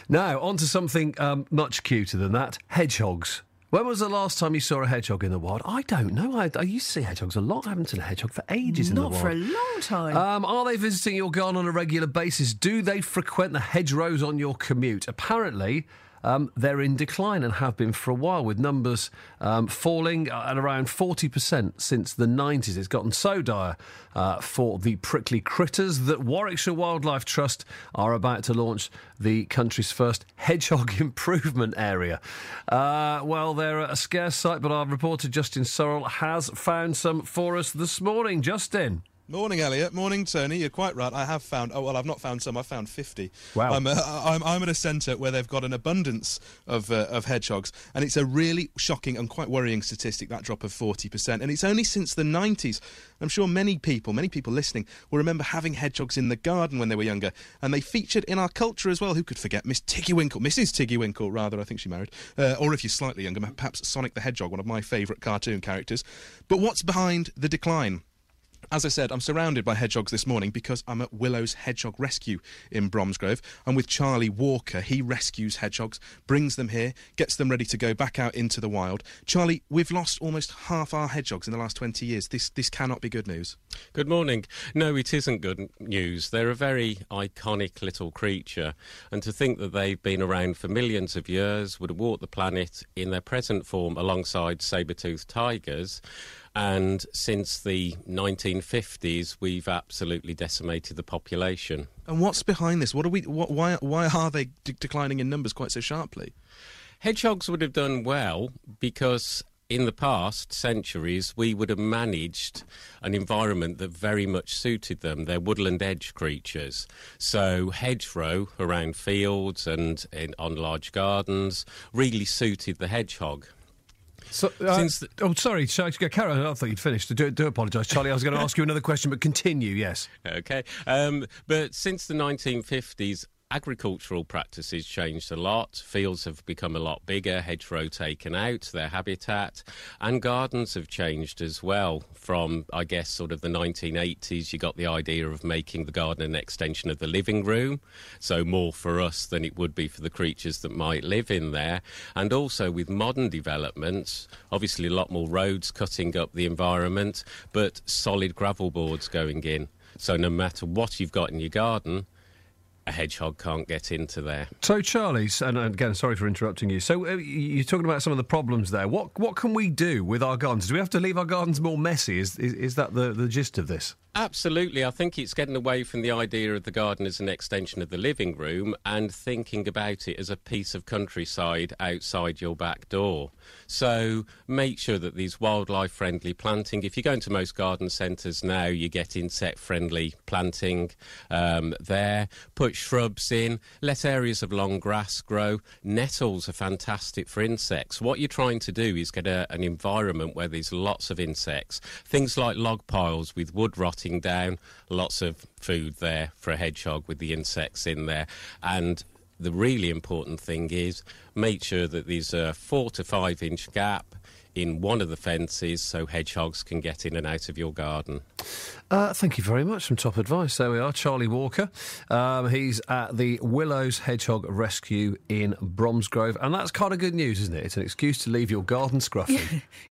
Now, on to something much cuter than that, hedgehogs. When was the last time you saw a hedgehog in the wild? I don't know. I used to see hedgehogs a lot. I haven't seen a hedgehog for ages in the wild. Not for a long time. Are they visiting your garden on a regular basis? Do they frequent the hedgerows on your commute? Apparently, they're in decline and have been for a while, with numbers falling at around 40% since the 90s. It's gotten so dire for the prickly critters that Warwickshire Wildlife Trust are about to launch the country's first hedgehog improvement area. Well, they're a scarce sight, but our reporter Justin Sorrell has found some for us this morning. Justin. Morning, Elliot. Morning, Tony. You're quite right. I have found... Oh, well, I've not found some. I've found 50. Wow. I'm at a centre where they've got an abundance of hedgehogs, and it's a really shocking and quite worrying statistic, that drop of 40%. And it's only since the 90s. I'm sure many people listening will remember having hedgehogs in the garden when they were younger, and they featured in our culture as well. Who could forget Mrs. Tiggy Winkle, rather. I think she married. Or if you're slightly younger, perhaps Sonic the Hedgehog, one of my favourite cartoon characters. But what's behind the decline? As I said, I'm surrounded by hedgehogs this morning because I'm at Willow's Hedgehog Rescue in Bromsgrove. I'm with Charlie Walker. He rescues hedgehogs, brings them here, gets them ready to go back out into the wild. Charlie, we've lost almost half our hedgehogs in the last 20 years. This cannot be good news. Good morning. No, it isn't good news. They're a very iconic little creature, and to think that they've been around for millions of years, would have walked the planet in their present form alongside saber-toothed tigers. And since the 1950s, we've absolutely decimated the population. And what's behind this? Why are they declining in numbers quite so sharply? Hedgehogs would have done well because in the past centuries, we would have managed an environment that very much suited them. They're woodland edge creatures. So hedgerow around fields and on large gardens really suited the hedgehog. So, sorry, Karen, I thought you'd finished. Do apologise, Charlie. I was going to ask you another question, but continue, yes. OK. But since the 1950s, agricultural practices changed a lot. Fields have become a lot bigger, hedgerow taken out, their habitat, and gardens have changed as well. From, I guess, sort of the 1980s, you got the idea of making the garden an extension of the living room, so more for us than it would be for the creatures that might live in there. And also with modern developments, obviously a lot more roads cutting up the environment, but solid gravel boards going in. So no matter what you've got in your garden, a hedgehog can't get into there. So, Charlie, and again, sorry for interrupting you. So, you're talking about some of the problems there. What can we do with our gardens? Do we have to leave our gardens more messy? Is that the gist of this? Absolutely. I think it's getting away from the idea of the garden as an extension of the living room and thinking about it as a piece of countryside outside your back door. So make sure that these wildlife-friendly planting, if you go into most garden centres now, you get insect-friendly planting there. Put shrubs in, let areas of long grass grow. Nettles are fantastic for insects. What you're trying to do is get an environment where there's lots of insects. Things like log piles with wood rotting down, lots of food there for a hedgehog with the insects in there. And the really important thing is make sure that there's a 4 to 5 inch gap in one of the fences so hedgehogs can get in and out of your garden. Thank you very much. Some top advice. There we are, Charlie Walker. He's at the Willows Hedgehog Rescue in Bromsgrove, and that's kind of good news, isn't it? It's an excuse to leave your garden scruffy.